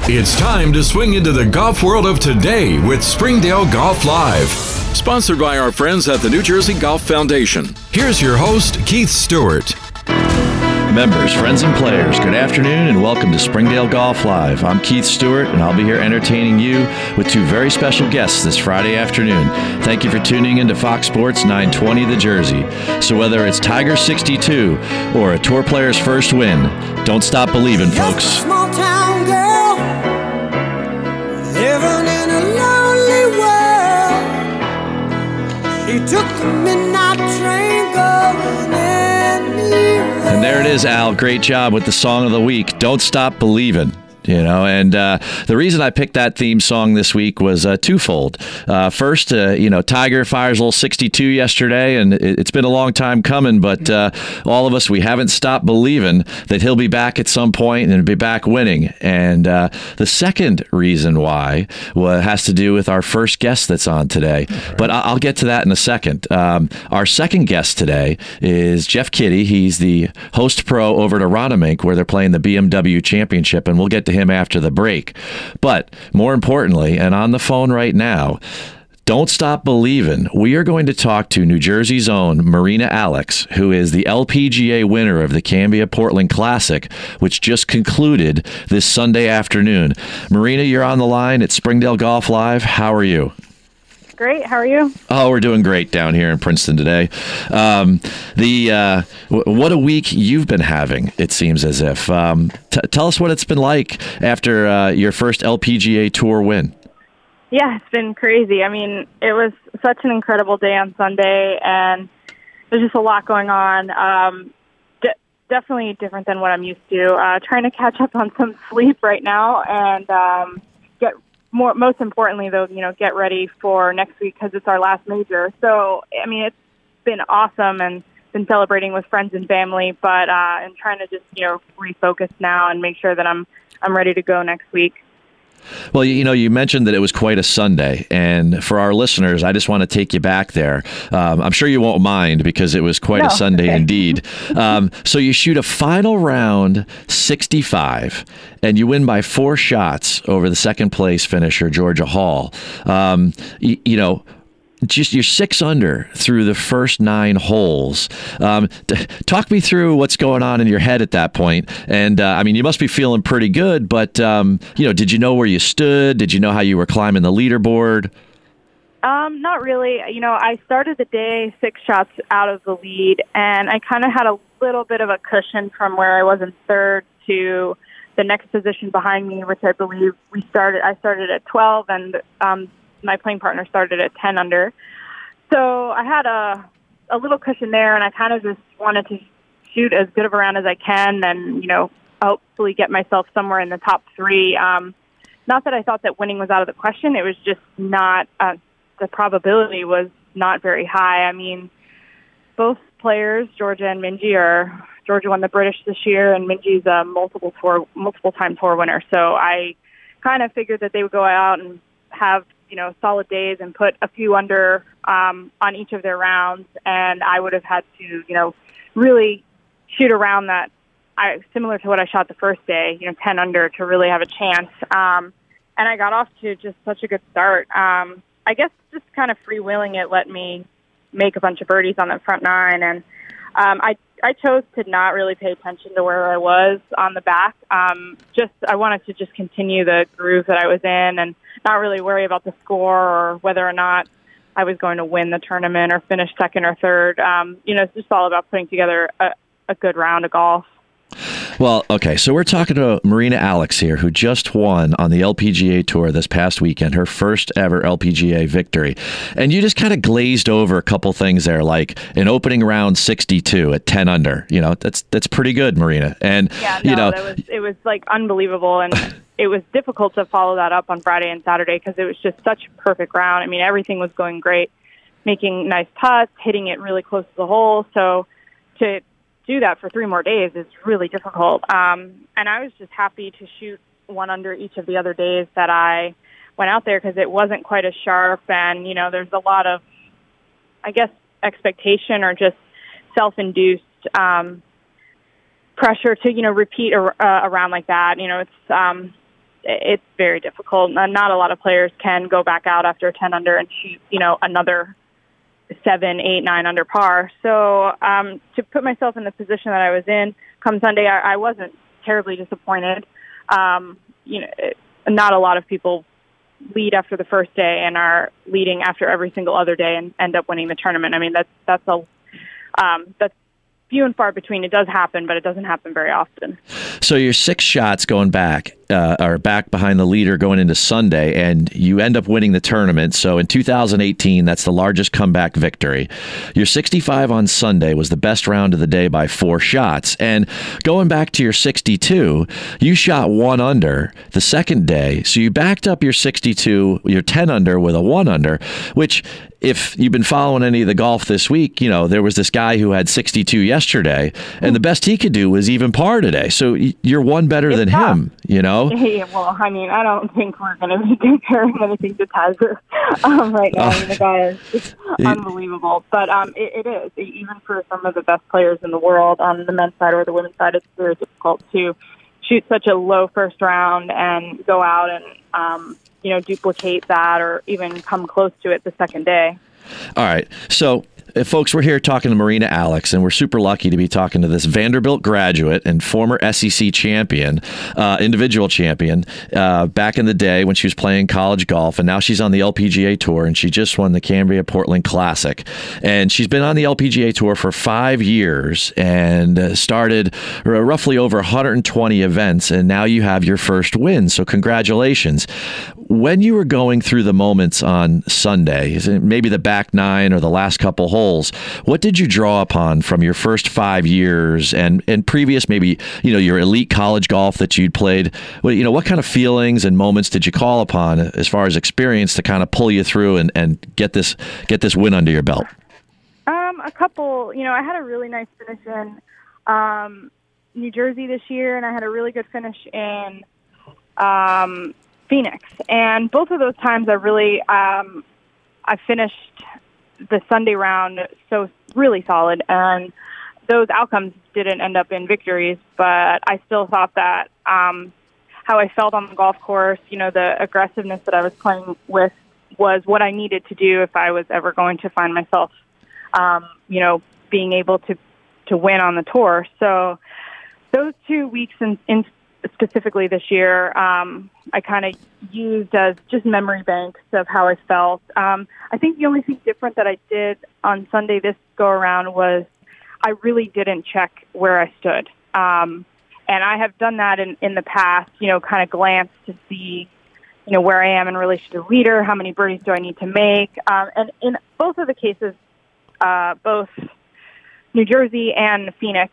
It's time to swing into the golf world of today with Springdale Golf Live. Sponsored by our friends at the New Jersey Golf Foundation. Here's your host, Keith Stewart. Members, friends, and players, good afternoon and welcome to Springdale Golf Live. I'm Keith Stewart, and I'll be here entertaining you with two very special guests this Friday afternoon. Thank you for tuning in to Fox Sports 920 The Jersey. So whether it's Tiger 62 or a tour player's first win, don't stop believing, folks. Just a small town girl living in a lonely world. She took the midnight train going anywhere. And there it is, Al. Great job with the song of the week, Don't Stop Believin'. And the reason I picked that theme song this week was twofold. First, Tiger fires a little 62 yesterday, and it's been a long time coming, but all of us, we haven't stopped believing that he'll be back at some point and be back winning. And the second reason why has to do with our first guest that's on today. Right. But I'll get to that in a second. Our second guest today is Jeff Kitty. He's the host pro over at Aronimink, where they're playing the BMW Championship, and we'll get to him after the break. But more importantly, and on the phone right now, don't stop believing, we are going to talk to New Jersey's own Marina Alex, who is the LPGA winner of the Cambia Portland Classic, which just concluded this Sunday afternoon. Marina, you're on the line at Springdale Golf Live. How are you? Great. How are you? Oh, we're doing great down here in Princeton today. What a week you've been having, it seems as if. Tell us what it's been like after your first LPGA Tour win. Yeah, it's been crazy. I mean, it was such an incredible day on Sunday, and there's just a lot going on. Definitely different than what I'm used to. Trying to catch up on some sleep right now, and most importantly, though, get ready for next week because it's our last major. So, I mean, it's been awesome and been celebrating with friends and family, but I'm trying to just, refocus now and make sure that I'm ready to go next week. Well, you mentioned that it was quite a Sunday, and for our listeners, I just want to take you back there. I'm sure you won't mind because it was quite a Sunday indeed. So you shoot a final round 65, and you win by 4 shots over the second place finisher, Georgia Hall. Just you're 6 under through the first 9 holes. Talk me through what's going on in your head at that point. And you must be feeling pretty good, but did you know where you stood? Did you know how you were climbing the leaderboard? Not really. I started the day 6 shots out of the lead, and I kind of had a little bit of a cushion from where I was in third to the next position behind me, which I believe I started at 12, and my playing partner started at 10 under. So I had a little cushion there, and I kind of just wanted to shoot as good of a round as I can and, hopefully get myself somewhere in the top 3. Not that I thought that winning was out of the question. It was just not, the probability was not very high. I mean, both players, Georgia and Minjee, Georgia won the British this year, and Minjee's a multiple-time tour winner. So I kind of figured that they would go out and have solid days and put a few under on each of their rounds, and I would have had to, really shoot around that, similar to what I shot the first day, 10 under to really have a chance. And I got off to just such a good start. I guess just kind of freewheeling it let me make a bunch of birdies on the front 9, and I chose to not really pay attention to where I was on the back. I wanted to just continue the groove that I was in and not really worry about the score or whether or not I was going to win the tournament or finish second or third. It's just all about putting together a good round of golf. Well, okay, so we're talking to Marina Alex here, who just won on the LPGA Tour this past weekend, her first ever LPGA victory. And you just kind of glazed over a couple things there, like an opening round 62 at 10 under. That's pretty good, Marina. And it was like unbelievable, and it was difficult to follow that up on Friday and Saturday because it was just such a perfect round. I mean, everything was going great, making nice putts, hitting it really close to the hole. So to do that for 3 more days is really difficult. And I was just happy to shoot 1 under each of the other days that I went out there because it wasn't quite as sharp. And, there's a lot of, I guess, expectation or just self-induced pressure to, repeat a round like that. it's very difficult. Not a lot of players can go back out after 10 under and shoot, another 7, 8, 9 under par. So to put myself in the position that I was in come Sunday, I wasn't terribly disappointed. Not a lot of people lead after the first day and are leading after every single other day and end up winning the tournament. I mean, that's few and far between. It does happen, but it doesn't happen very often. So your 6 shots going back are back behind the leader going into Sunday, and you end up winning the tournament. So in 2018, that's the largest comeback victory. Your 65 on Sunday was the best round of the day by 4 shots. And going back to your 62, you shot 1 under the second day. So you backed up your 62, your 10 under with a 1 under, which, if you've been following any of the golf this week, there was this guy who had 62 yesterday, and the best he could do was even par today. So you're one better than him, Yeah, well, I mean, I don't think we're going to be comparing anything to Tiger right now. I mean, the guy is just unbelievable. But it is. Even for some of the best players in the world, on the men's side or the women's side, it's very difficult to shoot such a low first round and go out and duplicate that or even come close to it the second day. All right. So, folks, we're here talking to Marina Alex, and we're super lucky to be talking to this Vanderbilt graduate and former SEC champion, individual champion, back in the day when she was playing college golf, and now she's on the LPGA Tour, and she just won the Cambria Portland Classic. And she's been on the LPGA Tour for 5 years and started roughly over 120 events, and now you have your first win. So congratulations. When you were going through the moments on Sunday, maybe the back 9 or the last couple holes, what did you draw upon from your first 5 years and previous, maybe, your elite college golf that you'd played? What kind of feelings and moments did you call upon as far as experience to kind of pull you through and get this win under your belt? A couple. I had a really nice finish in New Jersey this year, and I had a really good finish in Phoenix. And both of those times I finished the Sunday round so really solid, and those outcomes didn't end up in victories, but I still thought that how I felt on the golf course, the aggressiveness that I was playing with was what I needed to do if I was ever going to find myself, being able to win on the tour. So those 2 weeks in specifically this year, I kind of used as just memory banks of how I felt. I think the only thing different that I did on Sunday this go-around was I really didn't check where I stood. And I have done that in the past, kind of glance to see, where I am in relation to the leader, how many birdies do I need to make. And in both of the cases, both New Jersey and Phoenix,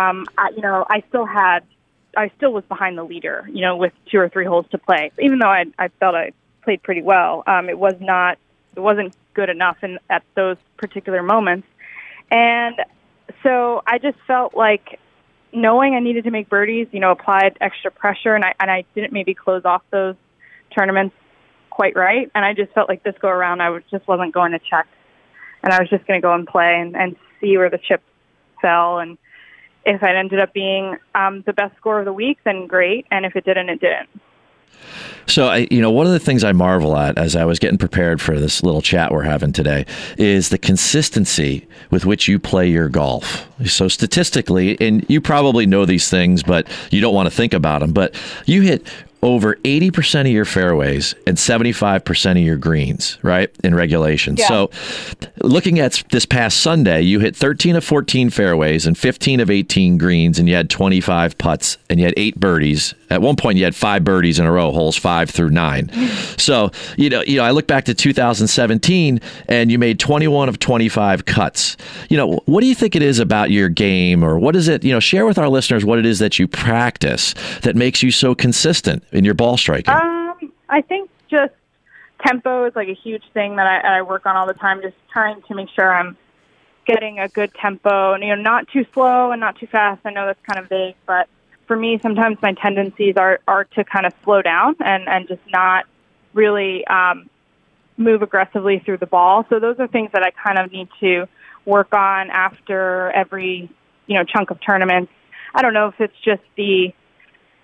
I still was behind the leader, with 2 or 3 holes to play. Even though I felt I played pretty well, it wasn't good enough at those particular moments. And so I just felt like knowing I needed to make birdies, applied extra pressure, and I didn't maybe close off those tournaments quite right. And I just felt like this go around, just wasn't going to check, and I was just going to go and play and see where the chips fell. And if it ended up being the best score of the week, then great. And if it didn't, it didn't. So, one of the things I marvel at as I was getting prepared for this little chat we're having today is the consistency with which you play your golf. So statistically, and you probably know these things, but you don't want to think about them, but you hit over 80% of your fairways and 75% of your greens, right, in regulation. Yeah. So looking at this past Sunday, you hit 13 of 14 fairways and 15 of 18 greens, and you had 25 putts, and you had 8 birdies. At one point, you had 5 birdies in a row, holes 5 through 9. So, I look back to 2017, and you made 21 of 25 cuts. What do you think it is about your game, or what is it, share with our listeners what it is that you practice that makes you so consistent in your ball striking? I think just tempo is like a huge thing that I work on all the time, just trying to make sure I'm getting a good tempo, and, not too slow and not too fast. I know that's kind of vague, but for me, sometimes my tendencies are to kind of slow down and just not really move aggressively through the ball. So those are things that I kind of need to work on after every, chunk of tournaments. I don't know if it's just the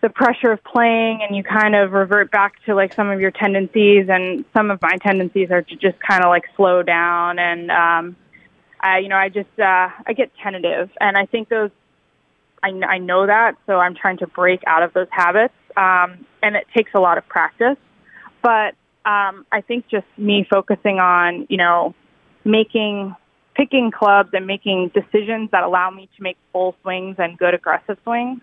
the pressure of playing, and you kind of revert back to like some of your tendencies, and some of my tendencies are to just kind of like slow down, and I get tentative, and I think I know that, so I'm trying to break out of those habits, and it takes a lot of practice, but I think just me focusing on, picking clubs and making decisions that allow me to make full swings and good aggressive swings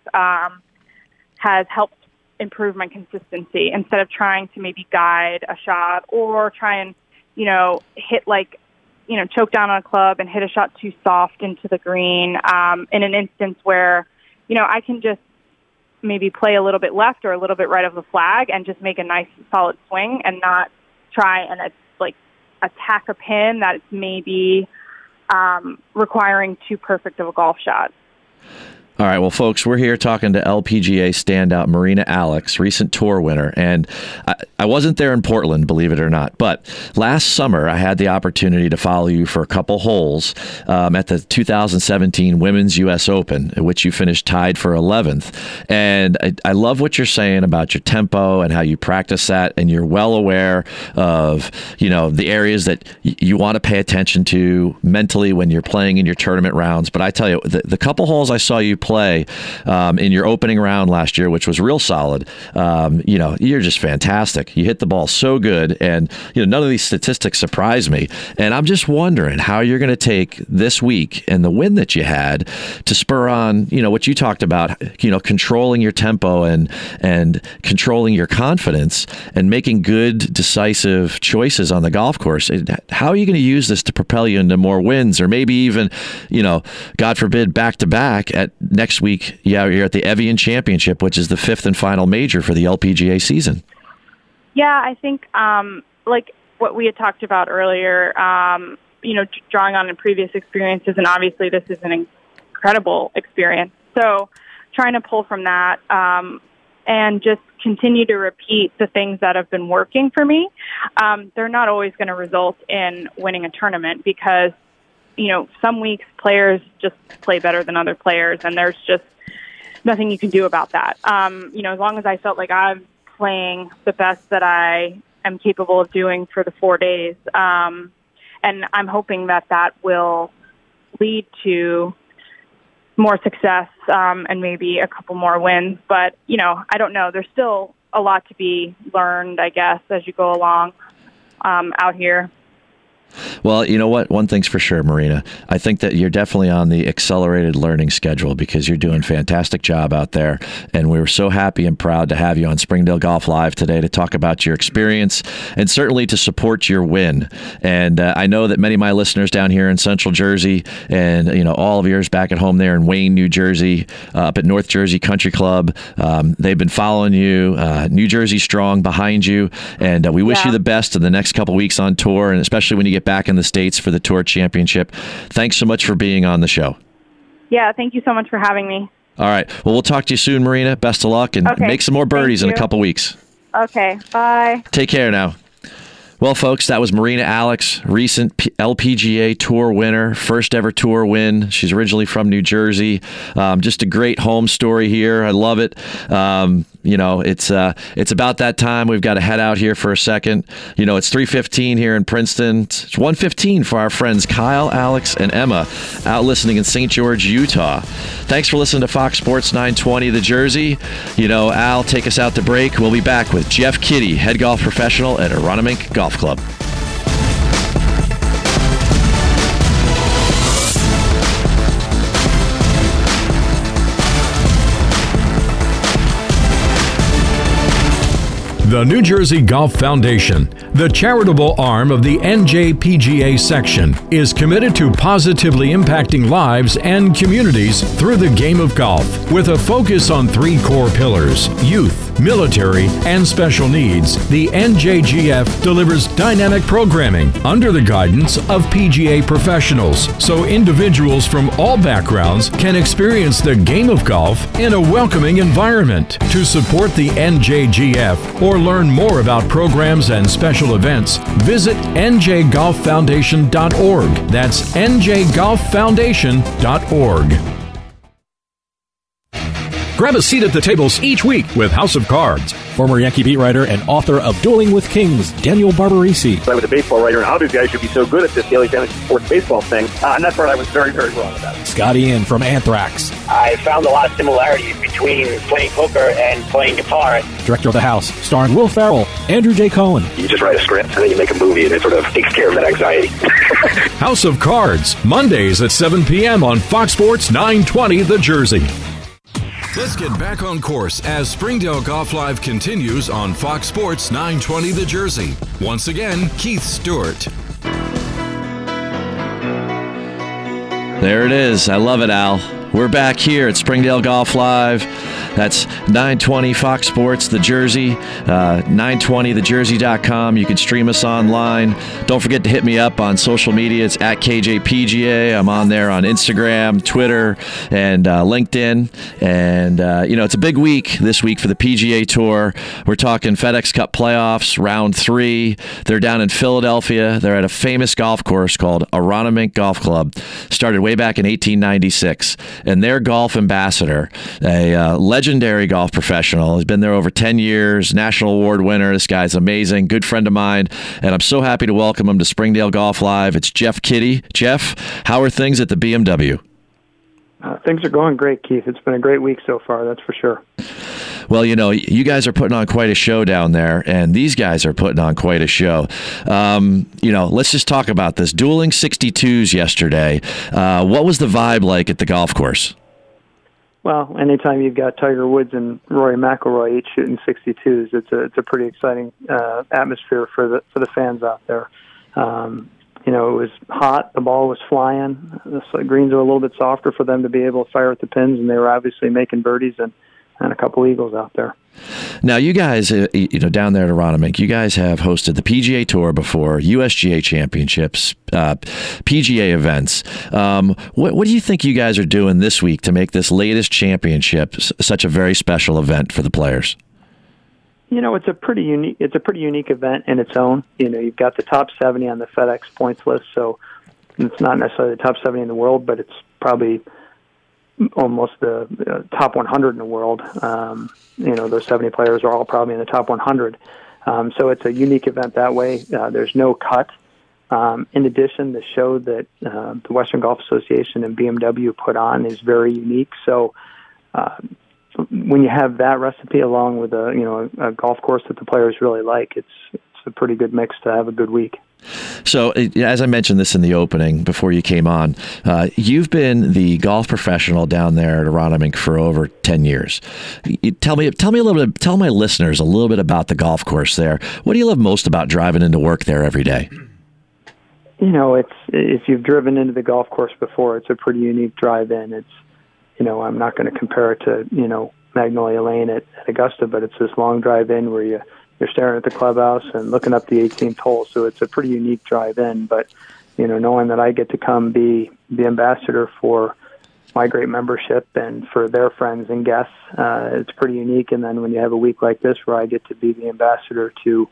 has helped improve my consistency, instead of trying to maybe guide a shot or try and, hit choke down on a club and hit a shot too soft into the green in an instance where, I can just maybe play a little bit left or a little bit right of the flag and just make a nice solid swing, and not try and attack a pin that it's maybe requiring too perfect of a golf shot. All right, well, folks, we're here talking to LPGA standout Marina Alex, recent tour winner. And I wasn't there in Portland, believe it or not, but last summer I had the opportunity to follow you for a couple holes at the 2017 Women's U.S. Open, in which you finished tied for 11th. And I love what you're saying about your tempo and how you practice that, and you're well aware of, the areas that you want to pay attention to mentally when you're playing in your tournament rounds. But I tell you, the couple holes I saw you play in your opening round last year, which was real solid, you're just fantastic. You hit the ball so good, and none of these statistics surprise me. And I'm just wondering how you're going to take this week and the win that you had to spur on, what you talked about, controlling your tempo and controlling your confidence and making good, decisive choices on the golf course. How are you going to use this to propel you into more wins, or maybe even, God forbid, back-to-back at next week? You're at the Evian Championship, which is the 5th and final major for the LPGA season. Yeah, I think like what we had talked about earlier, drawing on previous experiences, and obviously this is an incredible experience. So trying to pull from that and just continue to repeat the things that have been working for me. They're not always going to result in winning a tournament, because some weeks players just play better than other players, and there's just nothing you can do about that. As long as I felt like I'm playing the best that I am capable of doing for the 4 days, and I'm hoping that will lead to more success and maybe a couple more wins. But, I don't know. There's still a lot to be learned, I guess, as you go along out here. Well, you know what? One thing's for sure, Marina. I think that you're definitely on the accelerated learning schedule, because you're doing a fantastic job out there. And we were so happy and proud to have you on Springdale Golf Live today to talk about your experience and certainly to support your win. And I know that many of my listeners down here in Central Jersey, and all of yours back at home there in Wayne, New Jersey, up at North Jersey Country Club, they've been following you. New Jersey strong behind you, and we wish you the best in the next couple weeks on tour, and especially when you get back in the States for the Tour Championship. Thanks so much for being on the show. Yeah, thank you so much for having me. All right. Well, we'll talk to you soon, Marina. Best of luck, and make some more birdies in a couple weeks. Okay, bye. Take care now. Well, folks, that was Marina Alex, recent LPGA Tour winner, first ever tour win. She's originally from New Jersey. Just a great home story here. I love it. It's about that time. We've got to head out here for a second. It's 3:15 here in Princeton. It's 1:15 for our friends Kyle, Alex, and Emma out listening in St. George, Utah. Thanks for listening to Fox Sports 920 The Jersey. Al, take us out to break. We'll be back with Jeff Kitty, head golf professional at Aronimink Golf Club. The New Jersey Golf Foundation, the charitable arm of the NJPGA section, is committed to positively impacting lives and communities through the game of golf. With a focus on 3 core pillars: youth, military, and special needs, the NJGF delivers dynamic programming under the guidance of PGA professionals, so individuals from all backgrounds can experience the game of golf in a welcoming environment. To support the NJGF or learn more about programs and special events, visit njgolffoundation.org. That's njgolffoundation.org. Grab a seat at the tables each week with House of Cards. Former Yankee beat writer and author of Dueling with Kings, Daniel Barbarisi. I was a baseball writer, and how these guys should be so good at this daily fantasy sports baseball thing. And that's where I was very, very wrong about it. Scott Ian from Anthrax. I found a lot of similarities between playing poker and playing guitar. Director of the House, starring Will Ferrell, Andrew J. Cohen. You just write a script, and then you make a movie, and it sort of takes care of that anxiety. House of Cards, Mondays at 7 p.m. on Fox Sports 920 The Jersey. Let's get back on course as Springdale Golf Live continues on Fox Sports 920 The Jersey. Once again, Keith Stewart. There it is. I love it, Al. We're back here at Springdale Golf Live. That's 920 Fox Sports, The Jersey, 920thejersey.com. You can stream us online. Don't forget to hit me up on social media. It's at KJPGA. I'm on there on Instagram, Twitter, and LinkedIn. And, it's a big week this week for the PGA Tour. We're talking FedEx Cup playoffs, round 3. They're down in Philadelphia. They're at a famous golf course called Aronimink Golf Club. Started way back in 1896. And their golf ambassador, a legendary golf professional, has been there over 10 years, national award winner. This guy's amazing, good friend of mine, and I'm so happy to welcome him to Springdale Golf Live. It's Jeff Kitty. Jeff, how are things at the BMW? Things are going great, Keith. It's been a great week so far, that's for sure. Well, you guys are putting on quite a show down there, and these guys are putting on quite a show. Let's just talk about this. Dueling 62s yesterday. What was the vibe like at the golf course? Well, anytime you've got Tiger Woods and Rory McIlroy each shooting 62s, it's a pretty exciting atmosphere for the fans out there. It was hot. The ball was flying. The greens were a little bit softer for them to be able to fire at the pins, and they were obviously making birdies and a couple eagles out there. Now, you guys, down there at Aronimink, you guys have hosted the PGA Tour before, USGA Championships, PGA events. What do you think you guys are doing this week to make this latest championship such a very special event for the players? It's a pretty unique event in its own. You've got the top 70 on the FedEx points list, so it's not necessarily the top 70 in the world, but it's probably almost the top 100 in the world. Those 70 players are all probably in the top 100. So it's a unique event that way. There's no cut. In addition, the show that the Western Golf Association and BMW put on is very unique. So when you have that recipe along with a golf course that the players really like, it's a pretty good mix to have a good week. So, as I mentioned this in the opening before you came on, you've been the golf professional down there at Aronimink for over 10 years. Tell me a little bit. Tell my listeners a little bit about the golf course there. What do you love most about driving into work there every day? It's if you've driven into the golf course before, it's a pretty unique drive-in. It's I'm not going to compare it to Magnolia Lane at Augusta, but it's this long drive-in where you're staring at the clubhouse and looking up the 18th hole. So it's a pretty unique drive-in. But, knowing that I get to come be the ambassador for my great membership and for their friends and guests, it's pretty unique. And then when you have a week like this where I get to be the ambassador to,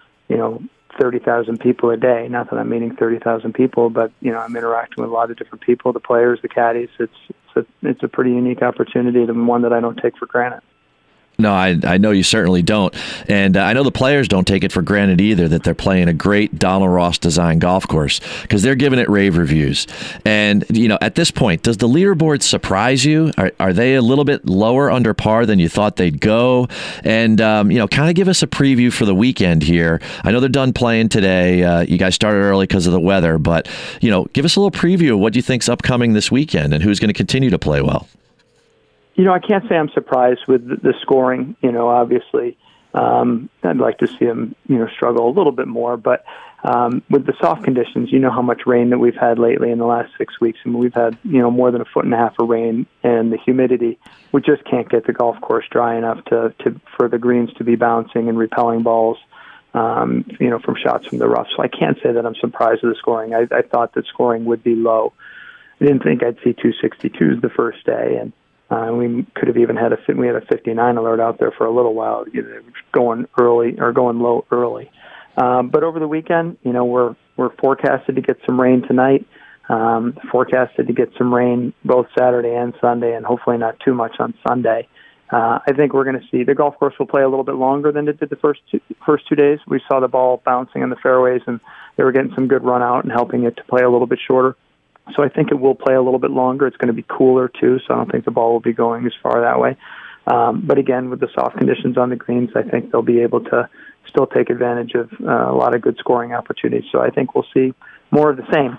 30,000 people a day, not that I'm meeting 30,000 people, but, I'm interacting with a lot of different people, the players, the caddies. It's a pretty unique opportunity, and one that I don't take for granted. No, I know you certainly don't. And I know the players don't take it for granted either that they're playing a great Donald Ross design golf course because they're giving it rave reviews. And, at this point, does the leaderboard surprise you? Are they a little bit lower under par than you thought they'd go? And, kind of give us a preview for the weekend here. I know they're done playing today. You guys started early because of the weather, but, give us a little preview of what you think's upcoming this weekend and who's going to continue to play well. I can't say I'm surprised with the scoring. Obviously, I'd like to see them, struggle a little bit more. But with the soft conditions, how much rain that we've had lately in the last 6 weeks. I mean, we've had, more than 1.5 feet of rain, and the humidity, we just can't get the golf course dry enough for the greens to be bouncing and repelling balls, from shots from the rough. So I can't say that I'm surprised with the scoring. I thought that scoring would be low. I didn't think I'd see 262s the first day, and we could have even had a 59 alert out there for a little while, going early or going low early. But over the weekend, we're forecasted to get some rain tonight. Forecasted to get some rain both Saturday and Sunday, and hopefully not too much on Sunday. I think we're going to see the golf course will play a little bit longer than it did the first 2 days. We saw the ball bouncing on the fairways, and they were getting some good run out and helping it to play a little bit shorter. So I think it will play a little bit longer. It's going to be cooler, too, so I don't think the ball will be going as far that way. But again, with the soft conditions on the greens, I think they'll be able to still take advantage of a lot of good scoring opportunities. So I think we'll see more of the same.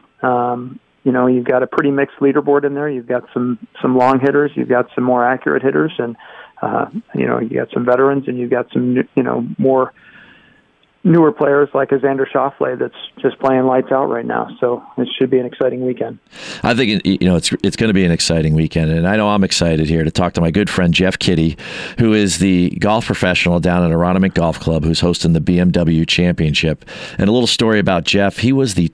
You've got a pretty mixed leaderboard in there. You've got some long hitters. You've got some more accurate hitters. And, you got some veterans, and you've got some, more newer players like Xander Schauffele that's just playing lights out right now. So it should be an exciting weekend. I think it's going to be an exciting weekend, and I know I'm excited here to talk to my good friend Jeff Kitty, who is the golf professional down at Aronimink Golf Club, who's hosting the BMW Championship. And a little story about Jeff: he was the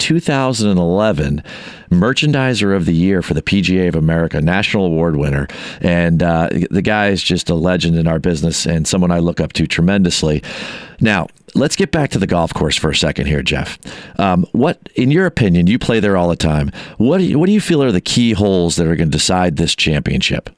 2011 Merchandiser of the Year for the PGA of America, national award winner, and the guy is just a legend in our business and someone I look up to tremendously. Now, let's get back to the golf course for a second here, Jeff. What, in your opinion, you play there all the time, what do you feel are the key holes that are going to decide this championship?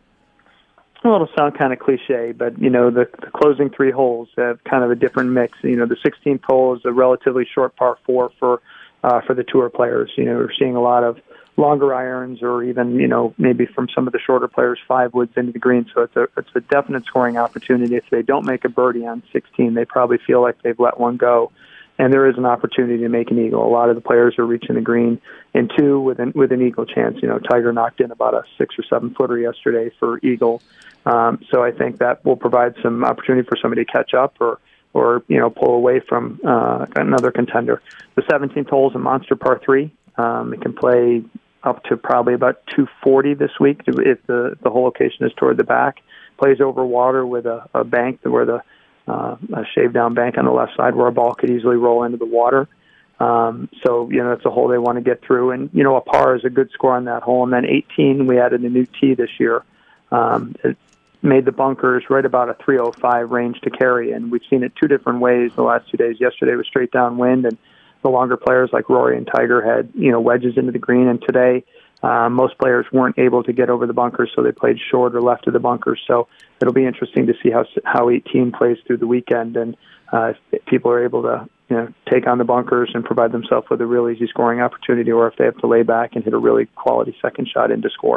Well, it'll sound kind of cliche, but, the closing 3 holes have kind of a different mix. The 16th hole is a relatively short par 4 for the tour players. We're seeing a lot of longer irons, or even, maybe from some of the shorter players, 5 woods into the green. So it's a definite scoring opportunity. If they don't make a birdie on 16, they probably feel like they've let one go. And there is an opportunity to make an eagle. A lot of the players are reaching the green in 2 with an eagle chance. Tiger knocked in about a 6 or 7 footer yesterday for eagle. So I think that will provide some opportunity for somebody to catch up or pull away from another contender. The 17th hole is a monster par 3. It can play up to probably about 240 this week if the whole location is toward the back. Plays over water with a bank where a shaved down bank on the left side where a ball could easily roll into the water. So it's a hole they want to get through, and a par is a good score on that hole. And then 18, we added a new tee this year. It made the bunkers right about a 305 range to carry, and we've seen it 2 different ways the last 2 days. Yesterday was straight downwind, and the longer players like Rory and Tiger had, wedges into the green. And today, most players weren't able to get over the bunkers, so they played short or left of the bunkers. So it'll be interesting to see how 18 plays through the weekend, and if people are able to, take on the bunkers and provide themselves with a real easy scoring opportunity, or if they have to lay back and hit a really quality second shot in to score.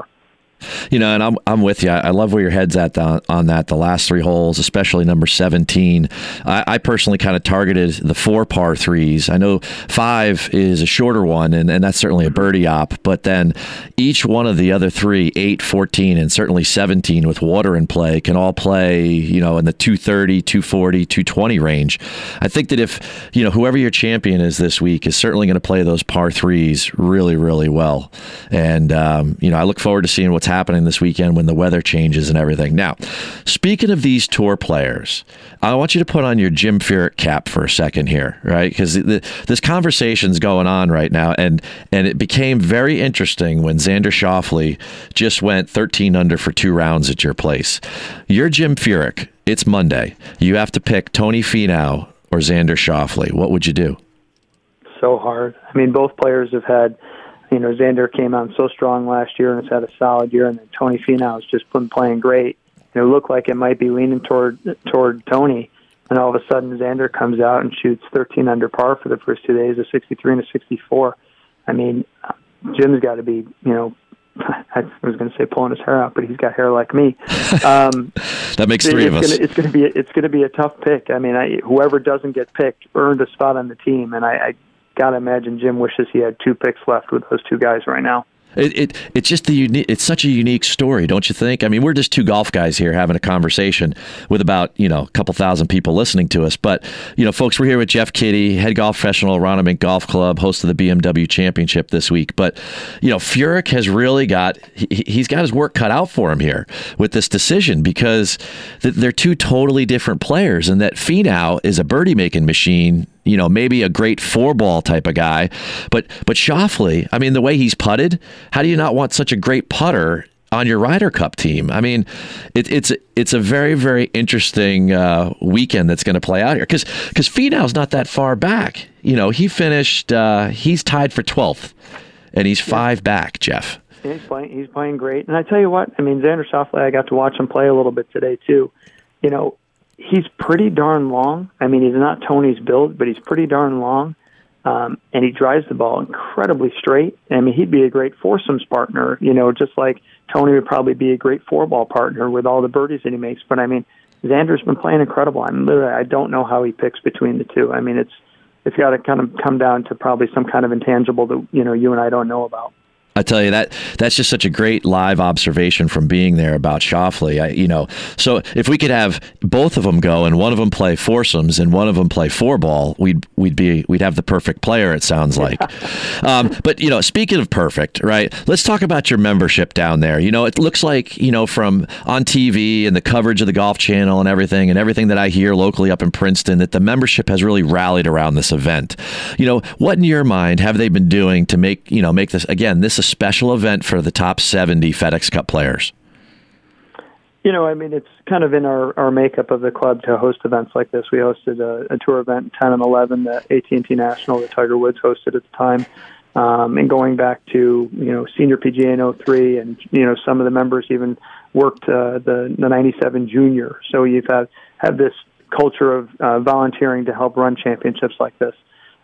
And I'm with you. I love where your head's at on that. The last 3 holes, especially number 17. I personally kind of targeted the 4 par 3s. I know 5 is a shorter one, and that's certainly a birdie op. But then each one of the other 3, 8, 14, and certainly 17 with water in play can all play, in the 230, 240, 220 range. I think that if, whoever your champion is this week is certainly going to play those par 3s really, really well. And, I look forward to seeing what's happening this weekend when the weather changes and everything. Now, speaking of these tour players, I want you to put on your Jim Furyk cap for a second here, right? Because this conversation's going on right now, and it became very interesting when Xander Schauffele just went 13 under for 2 rounds at your place. You're Jim Furyk. It's Monday. You have to pick Tony Finau or Xander Schauffele. What would you do? So hard. I mean, both players have had, Xander came on so strong last year and has had a solid year, and then Tony Finau has just been playing great. It looked like it might be leaning toward Tony, and all of a sudden Xander comes out and shoots 13 under par for the first 2 days, a 63 and a 64. I mean, Jim's got to be, I was going to say pulling his hair out, but he's got hair like me. That makes 3 of us. It's going to be a tough pick. I mean, whoever doesn't get picked earned a spot on the team, and I got to imagine Jim wishes he had 2 picks left with those 2 guys right now. It's just it's such a unique story, don't you think? I mean, we're just 2 golf guys here having a conversation with about, a couple thousand people listening to us. But, folks, we're here with Jeff Kitty, head golf professional, Aronimink Golf Club, host of the BMW Championship this week. But, Furyk has really he's got his work cut out for him here with this decision, because they're 2 totally different players, and that Finau is a birdie-making machine, maybe a great 4-ball type of guy. But Schauffele, I mean, the way he's putted, how do you not want such a great putter on your Ryder Cup team? I mean, it's a very, very interesting weekend that's going to play out here. Because Finau's not that far back. He finished, he's tied for 12th, and he's 5 back, Jeff. Yeah, he's playing great. And I tell you what, I mean, Xander Schauffele, I got to watch him play a little bit today too. You know, he's pretty darn long. I mean, he's not Tony's build, but he's pretty darn long. And he drives the ball incredibly straight. I mean, he'd be a great foursomes partner, you know, just like Tony would probably be a great four-ball partner with all the birdies that he makes. But, I mean, Xander's been playing incredible. I don't know how he picks between the two. I mean, it's got to kind of come down to probably some kind of intangible that, you know, you and I don't know about. I tell you, that's just such a great live observation from being there about Schauffele. So if we could have both of them go and one of them play foursomes and one of them play four-ball, we'd have the perfect player, it sounds like. But speaking of perfect, right? Let's talk about your membership down there. It looks like from on TV and the coverage of the Golf Channel and everything that I hear locally up in Princeton, that the membership has really rallied around this event. What in your mind have they been doing to make this a special event for the top 70 FedEx Cup players? I mean, it's kind of in our makeup of the club to host events like this. We hosted a tour event in 10 and 11, the AT&T National that Tiger Woods hosted at the time. And going back to, Senior PGA in 03, and, some of the members even worked the 97 Junior. So you've have this culture of volunteering to help run championships like this.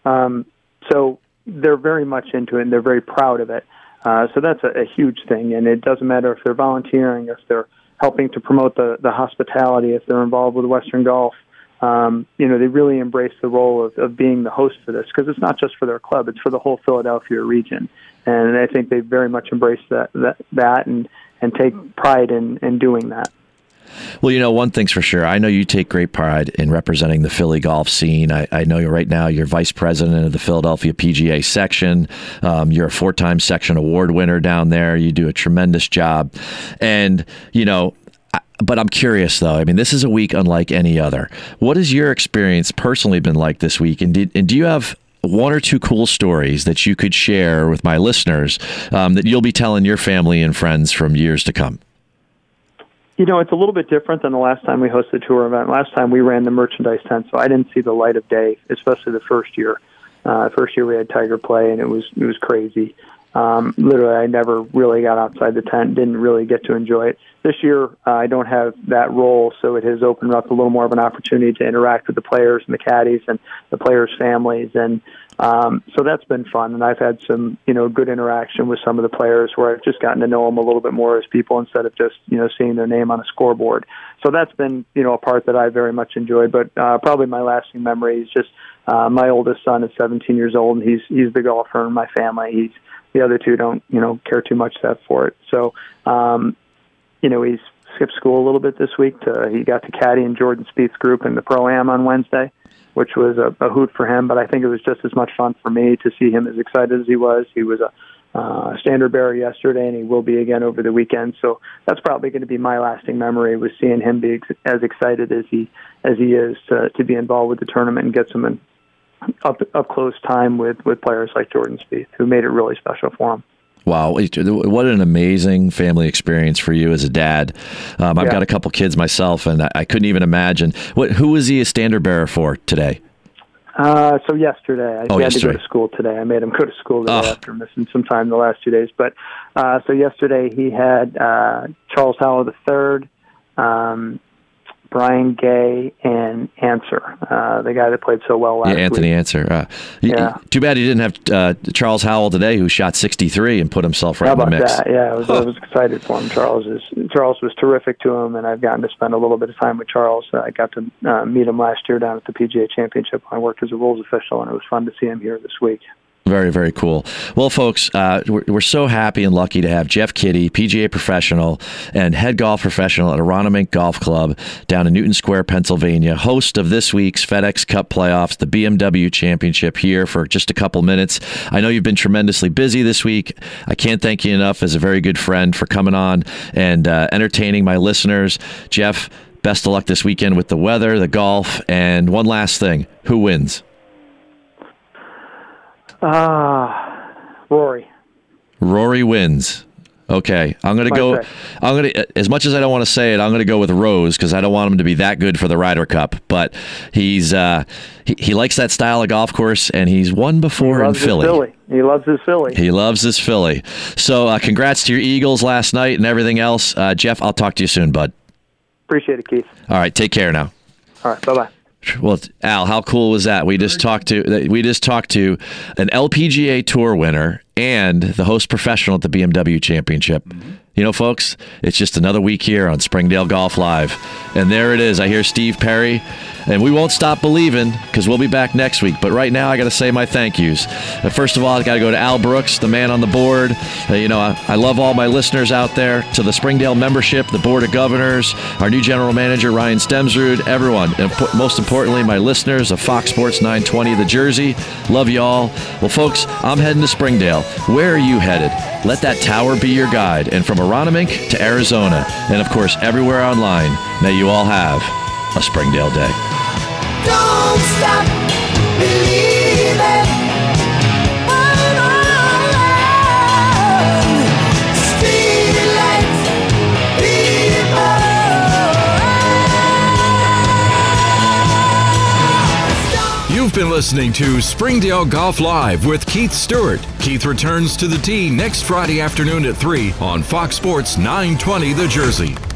So they're very much into it, and they're very proud of it. So that's a huge thing, and it doesn't matter if they're volunteering, if they're helping to promote the hospitality, if they're involved with Western Golf. They really embrace the role of being the host for this, because it's not just for their club, it's for the whole Philadelphia region. And I think they very much embrace that and take pride in doing that. Well, one thing's for sure. I know you take great pride in representing the Philly golf scene. I know right now you're vice president of the Philadelphia PGA section. You're a 4-time section award winner down there. You do a tremendous job. And, but I'm curious, though. I mean, this is a week unlike any other. What has your experience personally been like this week? And do you have one or two cool stories that you could share with my listeners that you'll be telling your family and friends from years to come? It's a little bit different than the last time we hosted a tour event. Last time we ran the merchandise tent, so I didn't see the light of day, especially the first year. First year we had Tiger play, and it was crazy. Literally, I never really got outside the tent, didn't really get to enjoy it. This year, I don't have that role, so it has opened up a little more of an opportunity to interact with the players and the caddies and the players' families, and so that's been fun. And I've had some, good interaction with some of the players where I've just gotten to know them a little bit more as people instead of just, seeing their name on a scoreboard. So that's been, a part that I very much enjoyed. But probably my lasting memory is just my oldest son is 17 years old, and he's the golfer in my family. The other two don't, care too much for it. So, he's skipped school a little bit this week. He got to caddy in Jordan Spieth's group in the Pro-Am on Wednesday, which was a hoot for him. But I think it was just as much fun for me to see him as excited as he was. He was a standard bearer yesterday, and he will be again over the weekend. So that's probably going to be my lasting memory, was seeing him be as excited as he is to be involved with the tournament and get some up close time with players like Jordan Spieth, who made it really special for him. Wow, what an amazing family experience for you as a dad. I've got a couple kids myself, and I couldn't even imagine. Who was he a standard bearer for today? So yesterday. He had to go yesterday. To school today. I made him go to school today after missing some time the last 2 days. But so yesterday he had Charles Howell III, Brian Gay, and Answer, the guy that played so well last week. Anthony Answer. Too bad he didn't have Charles Howell today, who shot 63 and put himself right in the mix. How about that? Yeah, I was excited for him. Charles was terrific to him, and I've gotten to spend a little bit of time with Charles. I got to meet him last year down at the PGA Championship. I worked as a rules official, and it was fun to see him here this week. Very, very cool. Well, folks, we're so happy and lucky to have Jeff Kitty, PGA professional and head golf professional at Aronimink Golf Club down in Newton Square, Pennsylvania, host of this week's FedEx Cup playoffs, the BMW Championship, here for just a couple minutes. I know you've been tremendously busy this week. I can't thank you enough as a very good friend for coming on and entertaining my listeners. Jeff, best of luck this weekend with the weather, the golf, and one last thing. Who wins? Rory. Rory wins. Okay, I'm going to go. As much as I don't want to say it, I'm going to go with Rose because I don't want him to be that good for the Ryder Cup. But he's he likes that style of golf course, and he's won before in Philly. He loves his Philly. He loves his Philly. So congrats to your Eagles last night and everything else. Jeff, I'll talk to you soon, bud. Appreciate it, Keith. All right, take care now. All right, bye-bye. Well, Al, how cool was that? We just talked to an LPGA Tour winner and the host professional at the BMW Championship. You know, folks, it's just another week here on Springdale Golf Live. And there it is. I hear Steve Perry. And we won't stop believing because we'll be back next week. But right now, I got to say my thank yous. First of all, I got to go to Al Brooks, the man on the board. I love all my listeners out there. To the Springdale membership, the Board of Governors, our new general manager, Ryan Stemsrud, everyone. And most importantly, my listeners of Fox Sports 920, the Jersey. Love you all. Well, folks, I'm heading to Springdale. Where are you headed? Let that tower be your guide. And from Aronimink to Arizona, and of course, everywhere online, may you all have a Springdale day. Don't stop believing. You've been listening to Springdale Golf Live with Keith Stewart. Keith returns to the tee next Friday afternoon at 3 on Fox Sports 920 The Jersey.